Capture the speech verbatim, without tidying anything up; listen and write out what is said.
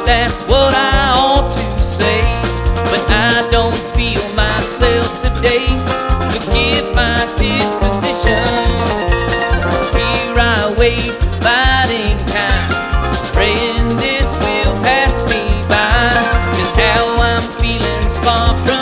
that's what I ought to say. But I don't feel myself today. Forgive my disposition. Here I wait, biding time, praying this will pass me by. 'Cause how I'm feeling's far from